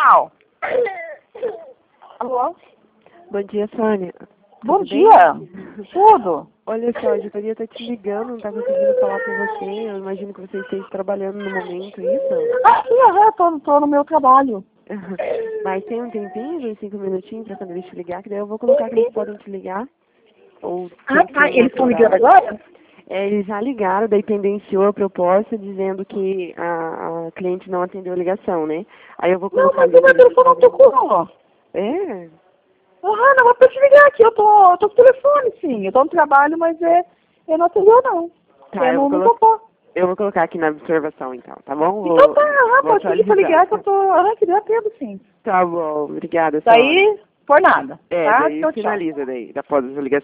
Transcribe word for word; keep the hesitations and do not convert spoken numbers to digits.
Tchau. Alô? Bom dia, Sônia. Bom Tudo dia. bem? Tudo. Olha só, eu poderia estar te ligando, não tá conseguindo falar com você. Eu imagino que você esteja trabalhando no momento, isso? Ah, sim, aham, tô, tô no meu trabalho. Mas tem um tempinho, uns cinco minutinhos pra quando eles te ligar, que daí eu vou colocar que eles podem te ligar. Ou Ah, tem- tá. tem Eles estão outro ligando horário. agora? É, eles já ligaram, daí pendenciou a proposta dizendo que a, a cliente não atendeu a ligação, né? Aí eu vou Não, colocar mas ali o que meu eles telefone não podem... tocou. É? Aham, não, mas pra te ligar aqui. Eu tô, eu tô com o telefone, sim. Eu tô no trabalho, mas é, eu não atendeu, não. Tá, É, eu vou, não, não colo... tocou. eu vou colocar aqui na observação, então, tá bom? Então Vou, tá, aham, vou pode pedir pra ligar que eu atualizar. tô... Aham, que deu tempo, sim. Tá bom, obrigada, Sônia. Daí, por nada, É, tá? daí Tchau, tchau. finaliza daí, após a ligação.